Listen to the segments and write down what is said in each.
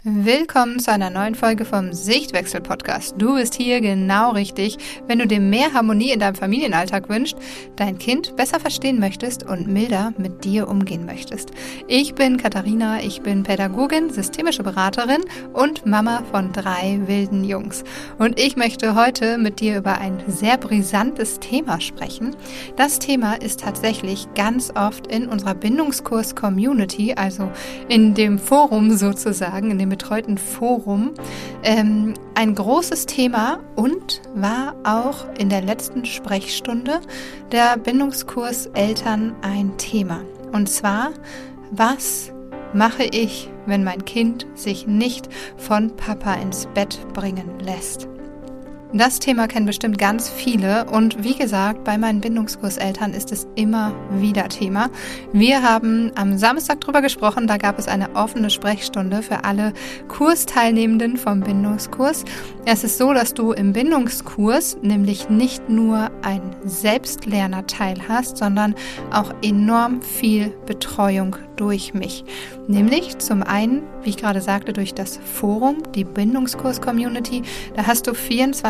Willkommen zu einer neuen Folge vom Sichtwechsel-Podcast. Du bist hier genau richtig, wenn du dir mehr Harmonie in deinem Familienalltag wünschst, dein Kind besser verstehen möchtest und milder mit dir umgehen möchtest. Ich bin Katharina, ich bin Pädagogin, systemische Beraterin und Mama von 3 wilden Jungs. Und ich möchte heute mit dir über ein sehr brisantes Thema sprechen. Das Thema ist tatsächlich ganz oft in unserer Bindungskurs-Community, also in dem Forum sozusagen, in dem betreuten Forum, ein großes Thema und war auch in der letzten Sprechstunde der Bindungskurs Eltern ein Thema. Und zwar, was mache ich, wenn mein Kind sich nicht von Papa ins Bett bringen lässt? Das Thema kennen bestimmt ganz viele und wie gesagt, bei meinen Bindungskurseltern ist es immer wieder Thema. Wir haben am Samstag drüber gesprochen, da gab es eine offene Sprechstunde für alle Kursteilnehmenden vom Bindungskurs. Es ist so, dass du im Bindungskurs nämlich nicht nur einen Selbstlernerteil hast, sondern auch enorm viel Betreuung durch mich. Nämlich zum einen, wie ich gerade sagte, durch das Forum, die Bindungskurs-Community, da hast du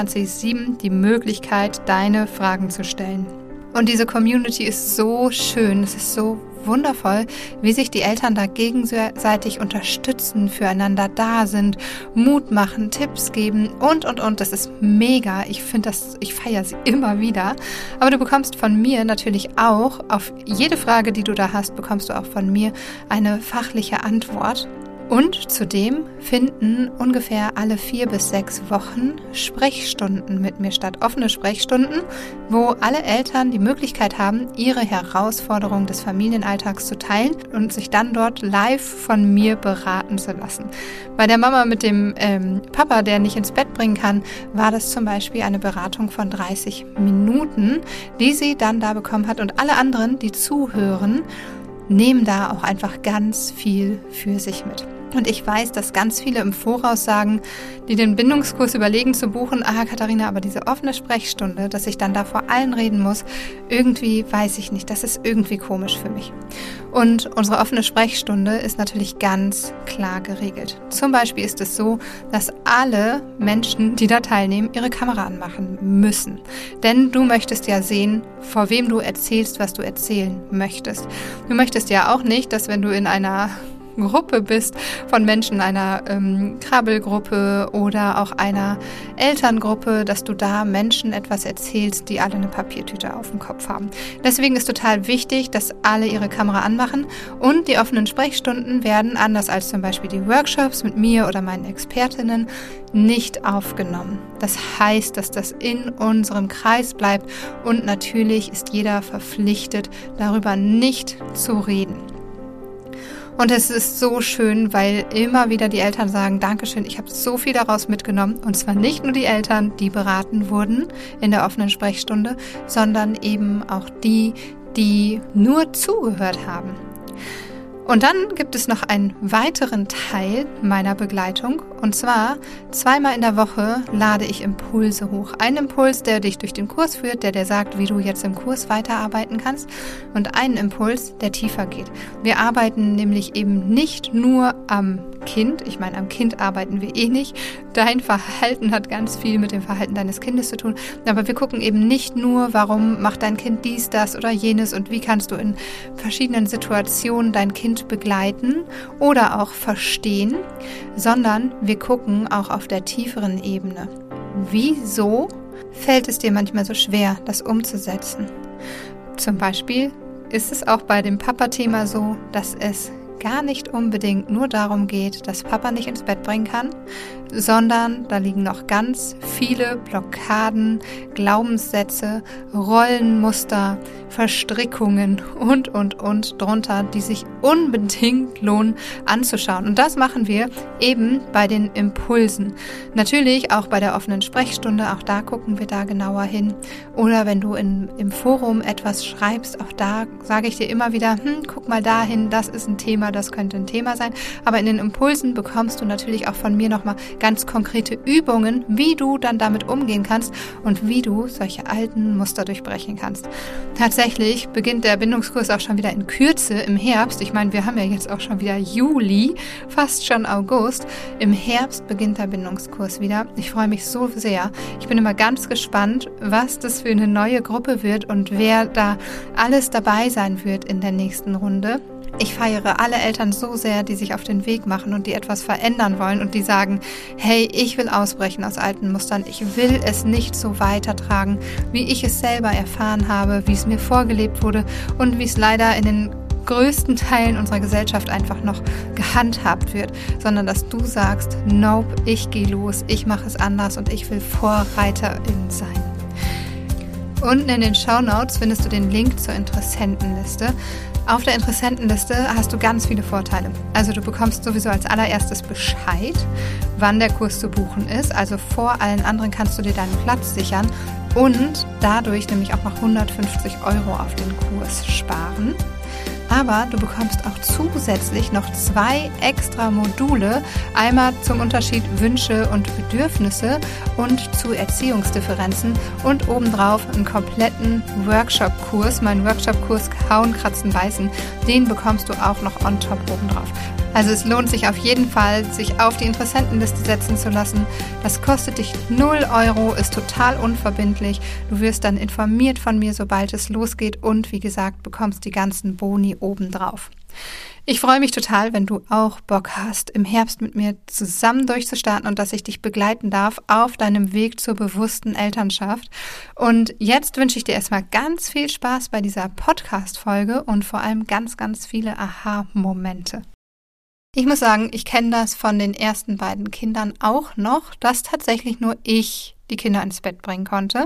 24/7 die Möglichkeit, deine Fragen zu stellen. Und diese Community ist so schön, es ist so wundervoll, wie sich die Eltern da gegenseitig unterstützen, füreinander da sind, Mut machen, Tipps geben und. Das ist mega. Ich feiere sie immer wieder. Aber du bekommst von mir natürlich auch, auf jede Frage, die du da hast, bekommst du auch von mir eine fachliche Antwort. Und zudem finden ungefähr alle 4 bis 6 Wochen Sprechstunden mit mir statt. Offene Sprechstunden, wo alle Eltern die Möglichkeit haben, ihre Herausforderungen des Familienalltags zu teilen und sich dann dort live von mir beraten zu lassen. Bei der Mama mit dem Papa, der nicht ins Bett bringen kann, war das zum Beispiel eine Beratung von 30 Minuten, die sie dann da bekommen hat. Und alle anderen, die zuhören, nehmen da auch einfach ganz viel für sich mit. Und ich weiß, dass ganz viele im Voraus sagen, die den Bindungskurs überlegen zu buchen, Katharina, aber diese offene Sprechstunde, dass ich dann da vor allen reden muss, irgendwie weiß ich nicht, das ist irgendwie komisch für mich. Und unsere offene Sprechstunde ist natürlich ganz klar geregelt. Zum Beispiel ist es so, dass alle Menschen, die da teilnehmen, ihre Kamera anmachen müssen. Denn du möchtest ja sehen, vor wem du erzählst, was du erzählen möchtest. Du möchtest ja auch nicht, dass wenn du in einer Gruppe bist von Menschen, einer Krabbelgruppe oder auch einer Elterngruppe, dass du da Menschen etwas erzählst, die alle eine Papiertüte auf dem Kopf haben. Deswegen ist total wichtig, dass alle ihre Kamera anmachen und die offenen Sprechstunden werden, anders als zum Beispiel die Workshops mit mir oder meinen Expertinnen, nicht aufgenommen. Das heißt, dass das in unserem Kreis bleibt und natürlich ist jeder verpflichtet, darüber nicht zu reden. Und es ist so schön, weil immer wieder die Eltern sagen, Dankeschön, ich habe so viel daraus mitgenommen. Und zwar nicht nur die Eltern, die beraten wurden in der offenen Sprechstunde, sondern eben auch die, die nur zugehört haben. Und dann gibt es noch einen weiteren Teil meiner Begleitung. Und zwar 2-mal in der Woche lade ich Impulse hoch. Einen Impuls, der dich durch den Kurs führt, der dir sagt, wie du jetzt im Kurs weiterarbeiten kannst. Und einen Impuls, der tiefer geht. Wir arbeiten nämlich eben nicht nur am Kind. Ich meine, am Kind arbeiten wir nicht. Dein Verhalten hat ganz viel mit dem Verhalten deines Kindes zu tun. Aber wir gucken eben nicht nur, warum macht dein Kind dies, das oder jenes und wie kannst du in verschiedenen Situationen dein Kind begleiten oder auch verstehen, sondern wir gucken auch auf der tieferen Ebene. Wieso fällt es dir manchmal so schwer, das umzusetzen? Zum Beispiel ist es auch bei dem Papa-Thema so, dass es gar nicht unbedingt nur darum geht, dass Papa nicht ins Bett bringen kann, sondern da liegen noch ganz viele Blockaden, Glaubenssätze, Rollenmuster, Verstrickungen und drunter, die sich unbedingt lohnen anzuschauen. Und das machen wir eben bei den Impulsen. Natürlich auch bei der offenen Sprechstunde, auch da gucken wir da genauer hin. Oder wenn du im Forum etwas schreibst, auch da sage ich dir immer wieder, guck mal dahin, das ist ein Thema, mal, das könnte ein Thema sein. Aber in den Impulsen bekommst du natürlich auch von mir nochmal ganz konkrete Übungen, wie du dann damit umgehen kannst und wie du solche alten Muster durchbrechen kannst. Tatsächlich beginnt der Bindungskurs auch schon wieder in Kürze im Herbst. Ich meine, wir haben ja jetzt auch schon wieder Juli, fast schon August. Im Herbst beginnt der Bindungskurs wieder. Ich freue mich so sehr. Ich bin immer ganz gespannt, was das für eine neue Gruppe wird und wer da alles dabei sein wird in der nächsten Runde. Ich feiere alle Eltern so sehr, die sich auf den Weg machen und die etwas verändern wollen und die sagen, hey, ich will ausbrechen aus alten Mustern, ich will es nicht so weitertragen, wie ich es selber erfahren habe, wie es mir vorgelebt wurde und wie es leider in den größten Teilen unserer Gesellschaft einfach noch gehandhabt wird, sondern dass du sagst, nope, ich gehe los, ich mache es anders und ich will Vorreiterin sein. Unten in den Shownotes findest du den Link zur Interessentenliste. Auf der Interessentenliste hast du ganz viele Vorteile. Also du bekommst sowieso als allererstes Bescheid, wann der Kurs zu buchen ist. Also vor allen anderen kannst du dir deinen Platz sichern und dadurch nämlich auch noch 150 € auf den Kurs sparen. Aber du bekommst auch zusätzlich noch 2 extra Module, einmal zum Unterschied Wünsche und Bedürfnisse und zu Erziehungsdifferenzen und obendrauf einen kompletten Workshop-Kurs, meinen Workshop-Kurs Kauen, Kratzen, Beißen, den bekommst du auch noch on top obendrauf. Also es lohnt sich auf jeden Fall, sich auf die Interessentenliste setzen zu lassen. Das kostet dich 0 €, ist total unverbindlich. Du wirst dann informiert von mir, sobald es losgeht und wie gesagt, bekommst die ganzen Boni obendrauf. Ich freue mich total, wenn du auch Bock hast, im Herbst mit mir zusammen durchzustarten und dass ich dich begleiten darf auf deinem Weg zur bewussten Elternschaft. Und jetzt wünsche ich dir erstmal ganz viel Spaß bei dieser Podcast-Folge und vor allem ganz, ganz viele Aha-Momente. Ich muss sagen, ich kenne das von den ersten beiden Kindern auch noch, dass tatsächlich nur ich die Kinder ins Bett bringen konnte.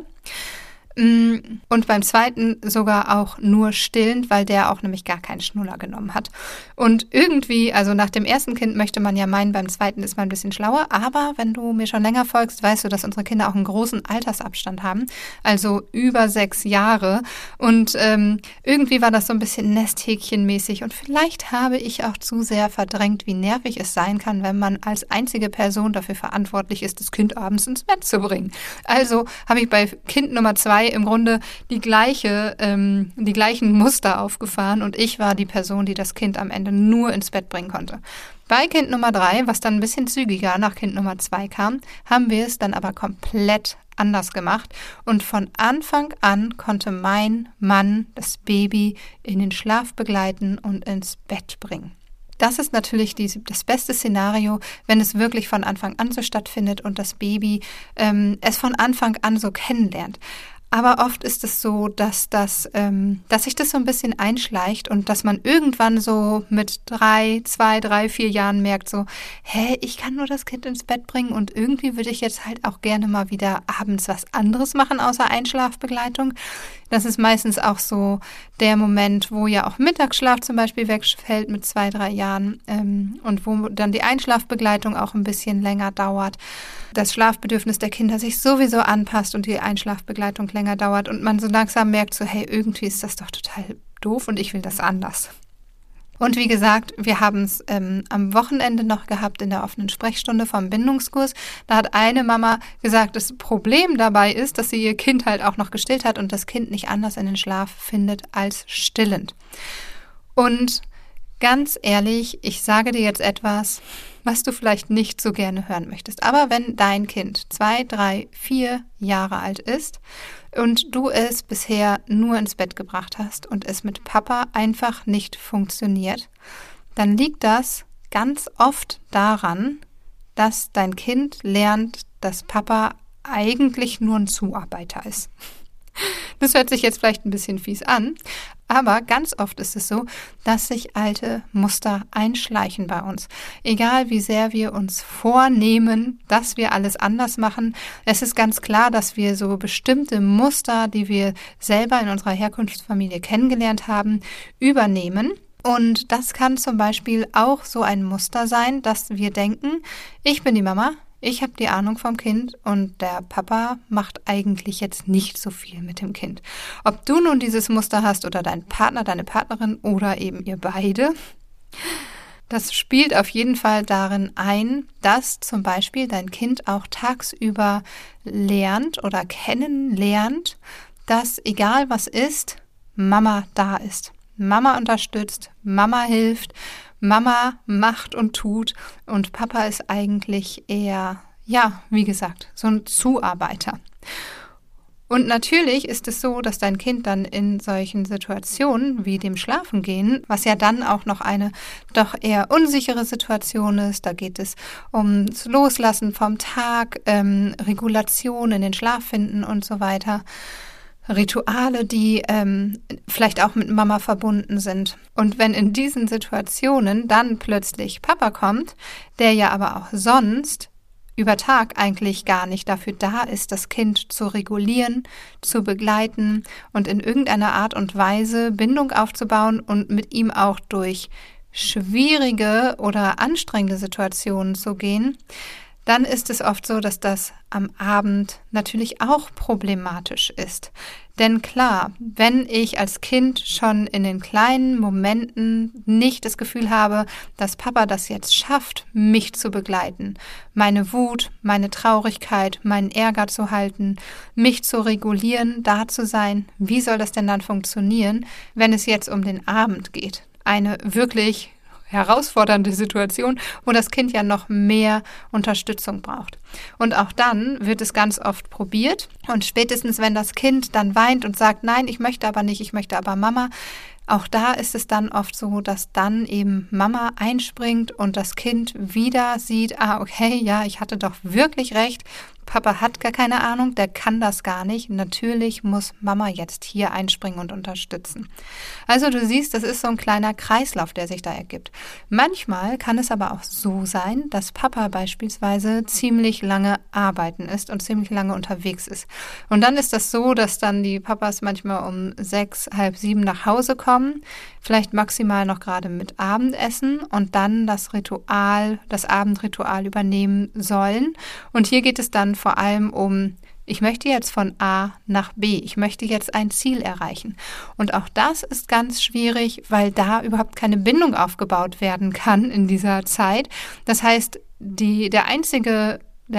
Und beim zweiten sogar auch nur stillend, weil der auch nämlich gar keinen Schnuller genommen hat. Und irgendwie, also nach dem ersten Kind möchte man ja meinen, beim zweiten ist man ein bisschen schlauer, aber wenn du mir schon länger folgst, weißt du, dass unsere Kinder auch einen großen Altersabstand haben, also über 6 Jahre. Und irgendwie war das so ein bisschen Nesthäkchenmäßig und vielleicht habe ich auch zu sehr verdrängt, wie nervig es sein kann, wenn man als einzige Person dafür verantwortlich ist, das Kind abends ins Bett zu bringen. Also habe ich bei Kind Nummer 2 im Grunde die gleichen Muster aufgefahren und ich war die Person, die das Kind am Ende nur ins Bett bringen konnte. Bei Kind Nummer 3, was dann ein bisschen zügiger nach Kind Nummer 2 kam, haben wir es dann aber komplett anders gemacht und von Anfang an konnte mein Mann das Baby in den Schlaf begleiten und ins Bett bringen. Das ist natürlich das beste Szenario, wenn es wirklich von Anfang an so stattfindet und das Baby es von Anfang an so kennenlernt. Aber oft ist es so, dass sich das so ein bisschen einschleicht und dass man irgendwann so mit 2, 3, 4 Jahren merkt so, ich kann nur das Kind ins Bett bringen und irgendwie würde ich jetzt halt auch gerne mal wieder abends was anderes machen außer Einschlafbegleitung. Das ist meistens auch so der Moment, wo ja auch Mittagsschlaf zum Beispiel wegfällt mit 2, 3 Jahren und wo dann die Einschlafbegleitung auch ein bisschen länger dauert. Das Schlafbedürfnis der Kinder sich sowieso anpasst und die Einschlafbegleitung länger dauert und man so langsam merkt so, irgendwie ist das doch total doof und ich will das anders. Und wie gesagt, wir haben es am Wochenende noch gehabt in der offenen Sprechstunde vom Bindungskurs. Da hat eine Mama gesagt, das Problem dabei ist, dass sie ihr Kind halt auch noch gestillt hat und das Kind nicht anders in den Schlaf findet als stillend. Und ganz ehrlich, ich sage dir jetzt etwas, was du vielleicht nicht so gerne hören möchtest. Aber wenn dein Kind 2, 3, 4 Jahre alt ist und du es bisher nur ins Bett gebracht hast und es mit Papa einfach nicht funktioniert, dann liegt das ganz oft daran, dass dein Kind lernt, dass Papa eigentlich nur ein Zuarbeiter ist. Das hört sich jetzt vielleicht ein bisschen fies an, aber ganz oft ist es so, dass sich alte Muster einschleichen bei uns. Egal wie sehr wir uns vornehmen, dass wir alles anders machen, es ist ganz klar, dass wir so bestimmte Muster, die wir selber in unserer Herkunftsfamilie kennengelernt haben, übernehmen. Und das kann zum Beispiel auch so ein Muster sein, dass wir denken, ich bin die Mama, ich habe die Ahnung vom Kind und der Papa macht eigentlich jetzt nicht so viel mit dem Kind. Ob du nun dieses Muster hast oder dein Partner, deine Partnerin oder eben ihr beide, Das spielt auf jeden Fall darin ein, dass zum Beispiel dein Kind auch tagsüber lernt oder kennenlernt, dass egal was ist, Mama da ist. Mama unterstützt, Mama hilft, Mama macht und tut und Papa ist eigentlich eher, ja, wie gesagt, so ein Zuarbeiter. Und natürlich ist es so, dass dein Kind dann in solchen Situationen wie dem Schlafengehen, was ja dann auch noch eine doch eher unsichere Situation ist, da geht es ums Loslassen vom Tag, Regulation in den Schlaf finden und so weiter, Rituale, die vielleicht auch mit Mama verbunden sind. Und wenn in diesen Situationen dann plötzlich Papa kommt, der ja aber auch sonst über Tag eigentlich gar nicht dafür da ist, das Kind zu regulieren, zu begleiten und in irgendeiner Art und Weise Bindung aufzubauen und mit ihm auch durch schwierige oder anstrengende Situationen zu gehen, dann ist es oft so, dass das am Abend natürlich auch problematisch ist. Denn klar, wenn ich als Kind schon in den kleinen Momenten nicht das Gefühl habe, dass Papa das jetzt schafft, mich zu begleiten, meine Wut, meine Traurigkeit, meinen Ärger zu halten, mich zu regulieren, da zu sein, wie soll das denn dann funktionieren, wenn es jetzt um den Abend geht? Eine wirklich herausfordernde Situation, wo das Kind ja noch mehr Unterstützung braucht. Und auch dann wird es ganz oft probiert und spätestens, wenn das Kind dann weint und sagt, nein, ich möchte aber nicht, ich möchte aber Mama, auch da ist es dann oft so, dass dann eben Mama einspringt und das Kind wieder sieht, okay, ja, ich hatte doch wirklich recht, Papa hat gar keine Ahnung, der kann das gar nicht. Natürlich muss Mama jetzt hier einspringen und unterstützen. Also du siehst, das ist so ein kleiner Kreislauf, der sich da ergibt. Manchmal kann es aber auch so sein, dass Papa beispielsweise ziemlich lange arbeiten ist und ziemlich lange unterwegs ist. Und dann ist das so, dass dann die Papas manchmal um 6, halb 7 nach Hause kommen, vielleicht maximal noch gerade mit Abendessen und dann das Abendritual übernehmen sollen. Und hier geht es dann vor allem um, ich möchte jetzt von A nach B, ich möchte jetzt ein Ziel erreichen. Und auch das ist ganz schwierig, weil da überhaupt keine Bindung aufgebaut werden kann in dieser Zeit. Das heißt, der einzige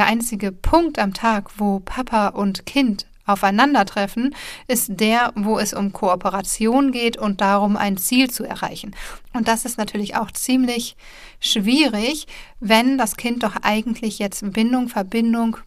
Punkt am Tag, wo Papa und Kind aufeinandertreffen, ist der, wo es um Kooperation geht und darum, ein Ziel zu erreichen. Und das ist natürlich auch ziemlich schwierig, wenn das Kind doch eigentlich jetzt Bindung, Verbindung,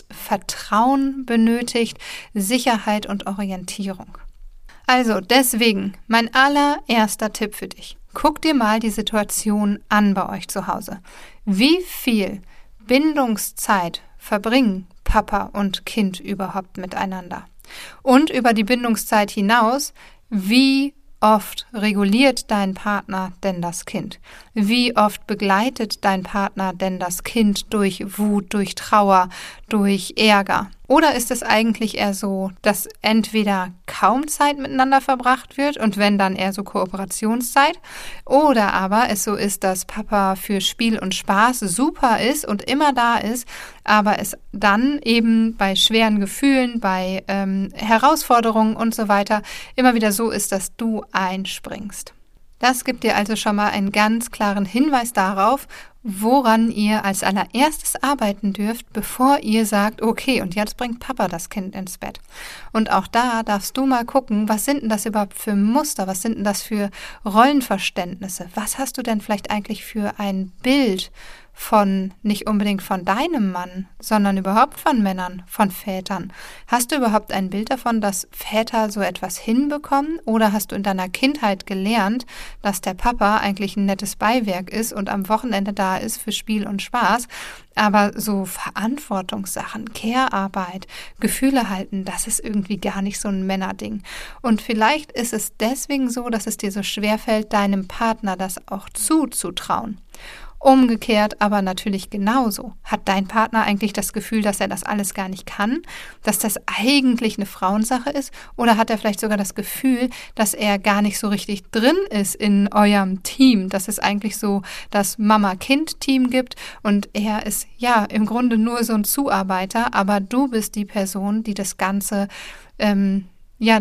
Vertrauen benötigt, Sicherheit und Orientierung. Also deswegen mein allererster Tipp für dich. Guck dir mal die Situation an bei euch zu Hause. Wie viel Bindungszeit verbringen Papa und Kind überhaupt miteinander? Und über die Bindungszeit hinaus, wie oft reguliert dein Partner denn das Kind? Wie oft begleitet dein Partner denn das Kind durch Wut, durch Trauer, durch Ärger? Oder ist es eigentlich eher so, dass entweder kaum Zeit miteinander verbracht wird und wenn, dann eher so Kooperationszeit? Oder aber es so ist, dass Papa für Spiel und Spaß super ist und immer da ist, aber es dann eben bei schweren Gefühlen, bei Herausforderungen und so weiter immer wieder so ist, dass du einspringst. Das gibt dir also schon mal einen ganz klaren Hinweis darauf, woran ihr als allererstes arbeiten dürft, bevor ihr sagt, okay, und jetzt bringt Papa das Kind ins Bett. Und auch da darfst du mal gucken, was sind denn das überhaupt für Muster, was sind denn das für Rollenverständnisse, was hast du denn vielleicht eigentlich für ein Bild von, nicht unbedingt von deinem Mann, sondern überhaupt von Männern, von Vätern. Hast du überhaupt ein Bild davon, dass Väter so etwas hinbekommen? Oder hast du in deiner Kindheit gelernt, dass der Papa eigentlich ein nettes Beiwerk ist und am Wochenende da ist für Spiel und Spaß? Aber so Verantwortungssachen, Care-Arbeit, Gefühle halten, das ist irgendwie gar nicht so ein Männerding. Und vielleicht ist es deswegen so, dass es dir so schwerfällt, deinem Partner das auch zuzutrauen. Umgekehrt aber natürlich genauso. Hat dein Partner eigentlich das Gefühl, dass er das alles gar nicht kann? Dass das eigentlich eine Frauensache ist? Oder hat er vielleicht sogar das Gefühl, dass er gar nicht so richtig drin ist in eurem Team? Dass es eigentlich so das Mama-Kind-Team gibt und er ist ja im Grunde nur so ein Zuarbeiter, aber du bist die Person, die das Ganze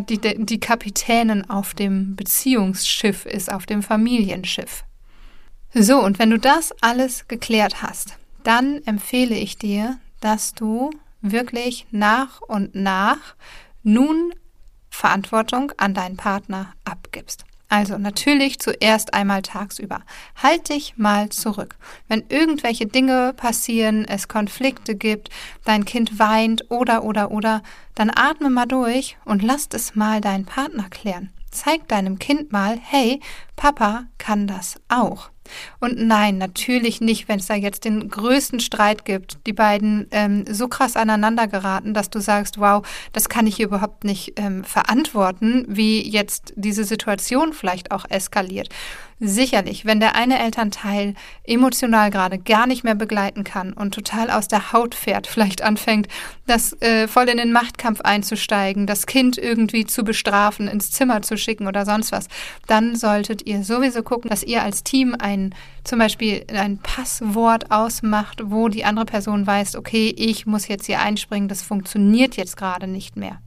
die Kapitänin auf dem Beziehungsschiff ist, auf dem Familienschiff. So, und wenn du das alles geklärt hast, dann empfehle ich dir, dass du wirklich nach und nach nun Verantwortung an deinen Partner abgibst. Also natürlich zuerst einmal tagsüber. Halt dich mal zurück. Wenn irgendwelche Dinge passieren, es Konflikte gibt, dein Kind weint oder, dann atme mal durch und lass es mal deinen Partner klären. Zeig deinem Kind mal, hey, Papa kann das auch. Und nein, natürlich nicht, wenn es da jetzt den größten Streit gibt, die beiden so krass aneinander geraten, dass du sagst, wow, das kann ich überhaupt nicht verantworten, wie jetzt diese Situation vielleicht auch eskaliert. Sicherlich, wenn der eine Elternteil emotional gerade gar nicht mehr begleiten kann und total aus der Haut fährt, vielleicht anfängt, das voll in den Machtkampf einzusteigen, das Kind irgendwie zu bestrafen, ins Zimmer zu schicken oder sonst was, dann solltet ihr sowieso gucken, dass ihr als Team zum Beispiel ein Passwort ausmacht, wo die andere Person weiß, okay, ich muss jetzt hier einspringen, das funktioniert jetzt gerade nicht mehr.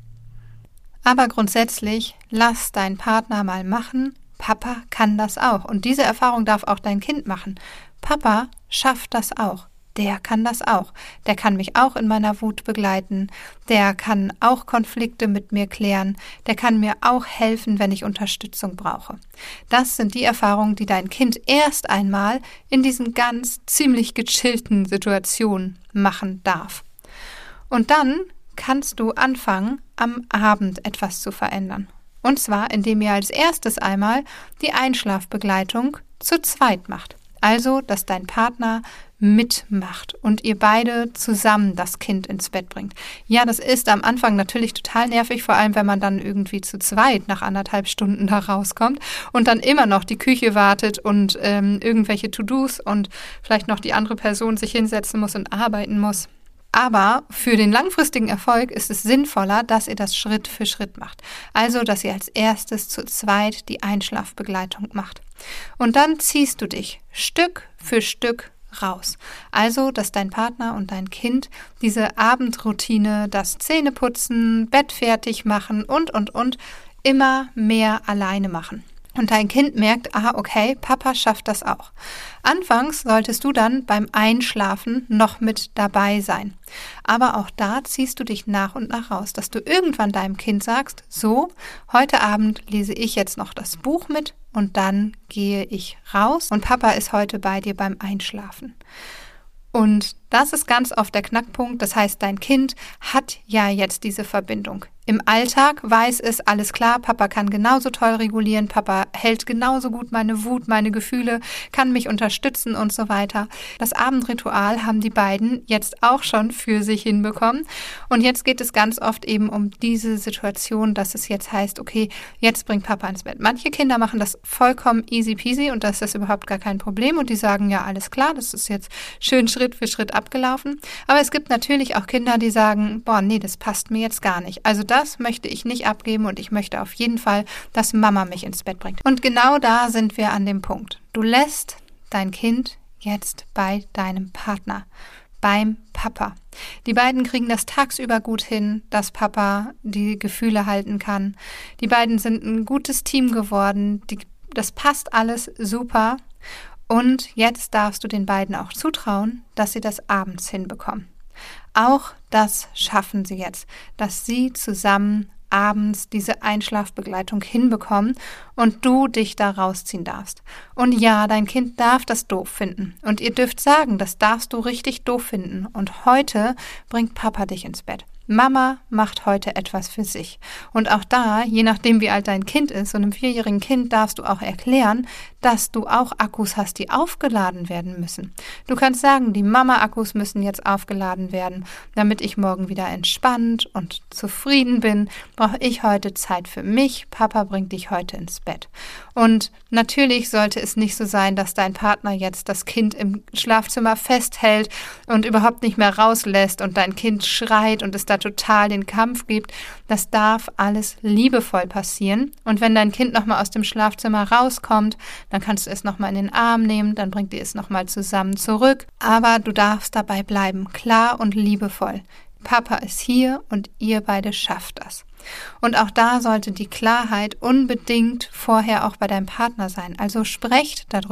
Aber grundsätzlich, lass deinen Partner mal machen. Papa kann das auch. Und diese Erfahrung darf auch dein Kind machen. Papa schafft das auch. Der kann das auch. Der kann mich auch in meiner Wut begleiten. Der kann auch Konflikte mit mir klären. Der kann mir auch helfen, wenn ich Unterstützung brauche. Das sind die Erfahrungen, die dein Kind erst einmal in diesen ganz ziemlich gechillten Situationen machen darf. Und dann kannst du anfangen, am Abend etwas zu verändern. Und zwar, indem ihr als erstes einmal die Einschlafbegleitung zu zweit macht. Also, dass dein Partner mitmacht und ihr beide zusammen das Kind ins Bett bringt. Ja, das ist am Anfang natürlich total nervig, vor allem wenn man dann irgendwie zu zweit nach 1,5 Stunden da rauskommt und dann immer noch die Küche wartet und irgendwelche To-Dos und vielleicht noch die andere Person sich hinsetzen muss und arbeiten muss. Aber für den langfristigen Erfolg ist es sinnvoller, dass ihr das Schritt für Schritt macht. Also, dass ihr als erstes zu zweit die Einschlafbegleitung macht. Und dann ziehst du dich Stück für Stück raus. Also, dass dein Partner und dein Kind diese Abendroutine, das Zähneputzen, Bett fertig machen und immer mehr alleine machen. Und dein Kind merkt, okay, Papa schafft das auch. Anfangs solltest du dann beim Einschlafen noch mit dabei sein. Aber auch da ziehst du dich nach und nach raus, dass du irgendwann deinem Kind sagst, so, heute Abend lese ich jetzt noch das Buch mit und dann gehe ich raus und Papa ist heute bei dir beim Einschlafen. Und das ist ganz oft der Knackpunkt. Das heißt, dein Kind hat ja jetzt diese Verbindung. Im Alltag weiß es, alles klar, Papa kann genauso toll regulieren, Papa hält genauso gut meine Wut, meine Gefühle, kann mich unterstützen und so weiter. Das Abendritual haben die beiden jetzt auch schon für sich hinbekommen. Und jetzt geht es ganz oft eben um diese Situation, dass es jetzt heißt, okay, jetzt bringt Papa ins Bett. Manche Kinder machen das vollkommen easy peasy und das ist überhaupt gar kein Problem. Und die sagen, ja, alles klar, das ist jetzt schön Schritt für Schritt abgelaufen. Aber es gibt natürlich auch Kinder, die sagen, boah, nee, das passt mir jetzt gar nicht. Also das möchte ich nicht abgeben und ich möchte auf jeden Fall, dass Mama mich ins Bett bringt. Und genau da sind wir an dem Punkt. Du lässt dein Kind jetzt bei deinem Partner, beim Papa. Die beiden kriegen das tagsüber gut hin, dass Papa die Gefühle halten kann. Die beiden sind ein gutes Team geworden. Das passt alles super. Und jetzt darfst du den beiden auch zutrauen, dass sie das abends hinbekommen. Auch das schaffen sie jetzt, dass sie zusammen abends diese Einschlafbegleitung hinbekommen und du dich da rausziehen darfst. Und ja, dein Kind darf das doof finden. Und ihr dürft sagen, das darfst du richtig doof finden. Und heute bringt Papa dich ins Bett. Mama macht heute etwas für sich. Und auch da, je nachdem wie alt dein Kind ist, so einem 4-jährigen Kind darfst du auch erklären, dass du auch Akkus hast, die aufgeladen werden müssen. Du kannst sagen, die Mama-Akkus müssen jetzt aufgeladen werden, damit ich morgen wieder entspannt und zufrieden bin, brauche ich heute Zeit für mich. Papa bringt dich heute ins Bett. Und natürlich sollte es nicht so sein, dass dein Partner jetzt das Kind im Schlafzimmer festhält und überhaupt nicht mehr rauslässt und dein Kind schreit und es da total den Kampf gibt. Das darf alles liebevoll passieren. Und wenn dein Kind nochmal aus dem Schlafzimmer rauskommt, dann kannst du es nochmal in den Arm nehmen, dann bringt ihr es nochmal zusammen zurück. Aber du darfst dabei bleiben, klar und liebevoll. Papa ist hier und ihr beide schafft das. Und auch da sollte die Klarheit unbedingt vorher auch bei deinem Partner sein. Also sprecht darüber.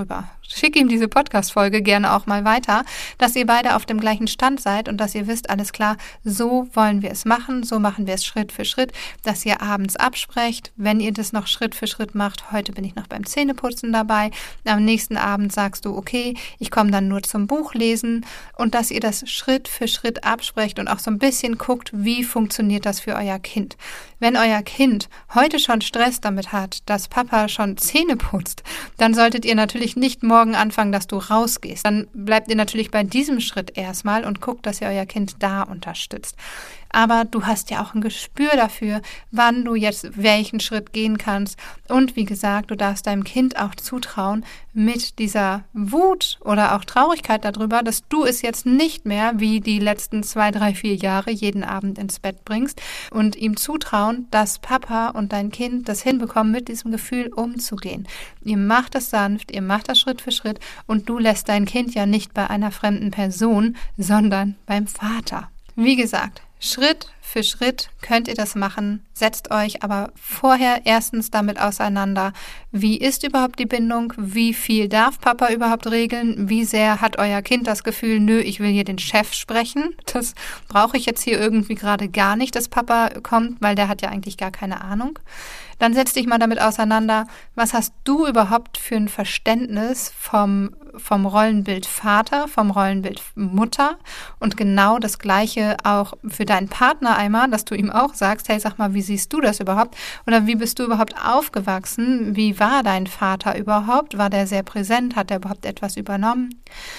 schick ihm diese Podcast-Folge gerne auch mal weiter, dass ihr beide auf dem gleichen Stand seid und dass ihr wisst, alles klar, so wollen wir es machen, so machen wir es Schritt für Schritt, dass ihr abends absprecht, wenn ihr das noch Schritt für Schritt macht, heute bin ich noch beim Zähneputzen dabei, am nächsten Abend sagst du, okay, ich komme dann nur zum Buchlesen und dass ihr das Schritt für Schritt absprecht und auch so ein bisschen guckt, wie funktioniert das für euer Kind. Wenn euer Kind heute schon Stress damit hat, dass Papa schon Zähne putzt, dann solltet ihr natürlich nicht morgen anfangen, dass du rausgehst. Dann bleibt ihr natürlich bei diesem Schritt erstmal und guckt, dass ihr euer Kind da unterstützt. Aber du hast ja auch ein Gespür dafür, wann du jetzt welchen Schritt gehen kannst. Und wie gesagt, du darfst deinem Kind auch zutrauen, mit dieser Wut oder auch Traurigkeit darüber, dass du es jetzt nicht mehr wie die letzten 2, 3, 4 Jahre jeden Abend ins Bett bringst und ihm zutrauen, dass Papa und dein Kind das hinbekommen, mit diesem Gefühl umzugehen. Ihr macht das sanft, ihr macht das Schritt für Schritt und du lässt dein Kind ja nicht bei einer fremden Person, sondern beim Vater. Wie gesagt, Schritt für Schritt könnt ihr das machen, setzt euch aber vorher erstens damit auseinander, wie ist überhaupt die Bindung, wie viel darf Papa überhaupt regeln, wie sehr hat euer Kind das Gefühl, nö, ich will hier den Chef sprechen, das brauche ich jetzt hier irgendwie gerade gar nicht, dass Papa kommt, weil der hat ja eigentlich gar keine Ahnung. Dann setz dich mal damit auseinander, was hast du überhaupt für ein Verständnis vom Rollenbild Vater, vom Rollenbild Mutter und genau das Gleiche auch für deinen Partner einmal, dass du ihm auch sagst, hey, sag mal, wie siehst du das überhaupt? Oder wie bist du überhaupt aufgewachsen? Wie war dein Vater überhaupt? War der sehr präsent? Hat er überhaupt etwas übernommen?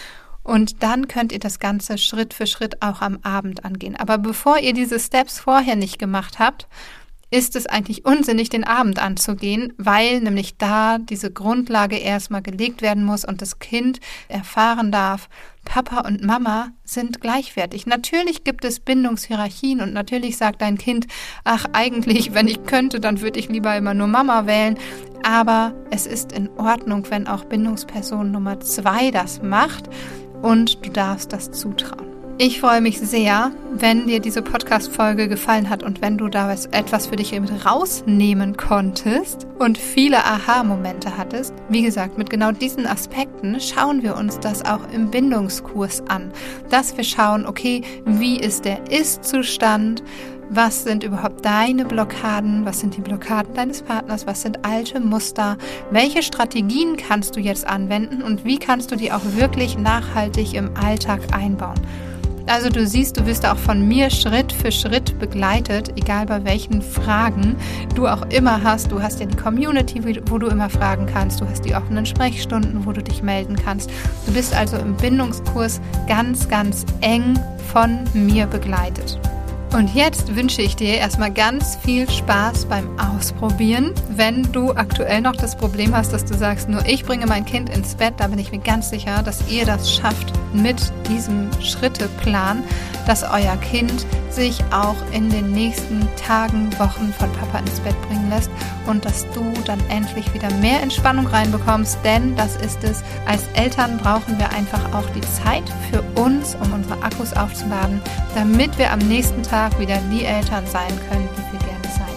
Und dann könnt ihr das Ganze Schritt für Schritt auch am Abend angehen. Aber bevor ihr diese Steps vorher nicht gemacht habt, ist es eigentlich unsinnig, den Abend anzugehen, weil nämlich da diese Grundlage erstmal gelegt werden muss und das Kind erfahren darf, Papa und Mama sind gleichwertig. Natürlich gibt es Bindungshierarchien und natürlich sagt dein Kind, ach eigentlich, wenn ich könnte, dann würde ich lieber immer nur Mama wählen. Aber es ist in Ordnung, wenn auch Bindungsperson Nummer 2 das macht und du darfst das zutrauen. Ich freue mich sehr, wenn dir diese Podcast-Folge gefallen hat und wenn du da etwas für dich mit rausnehmen konntest und viele Aha-Momente hattest. Wie gesagt, mit genau diesen Aspekten schauen wir uns das auch im Bindungskurs an. Dass wir schauen, okay, wie ist der Ist-Zustand? Was sind überhaupt deine Blockaden? Was sind die Blockaden deines Partners? Was sind alte Muster? Welche Strategien kannst du jetzt anwenden und wie kannst du die auch wirklich nachhaltig im Alltag einbauen? Also du siehst, du wirst auch von mir Schritt für Schritt begleitet, egal bei welchen Fragen du auch immer hast. Du hast ja die Community, wo du immer fragen kannst. Du hast die offenen Sprechstunden, wo du dich melden kannst. Du bist also im Bindungskurs ganz, ganz eng von mir begleitet. Und jetzt wünsche ich dir erstmal ganz viel Spaß beim Ausprobieren. Wenn du aktuell noch das Problem hast, dass du sagst, nur ich bringe mein Kind ins Bett, da bin ich mir ganz sicher, dass ihr das schafft mit diesem Schritteplan, dass euer Kind sich auch in den nächsten Tagen, Wochen von Papa ins Bett bringen lässt und dass du dann endlich wieder mehr Entspannung reinbekommst, denn das ist es. Als Eltern brauchen wir einfach auch die Zeit für uns, um unsere Akkus aufzuladen, damit wir am nächsten Tag wieder die Eltern sein können, die wir gerne sein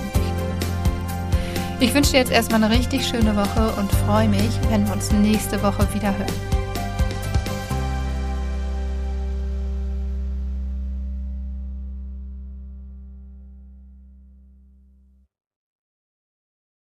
möchten. Ich wünsche dir jetzt erstmal eine richtig schöne Woche und freue mich, wenn wir uns nächste Woche wieder hören.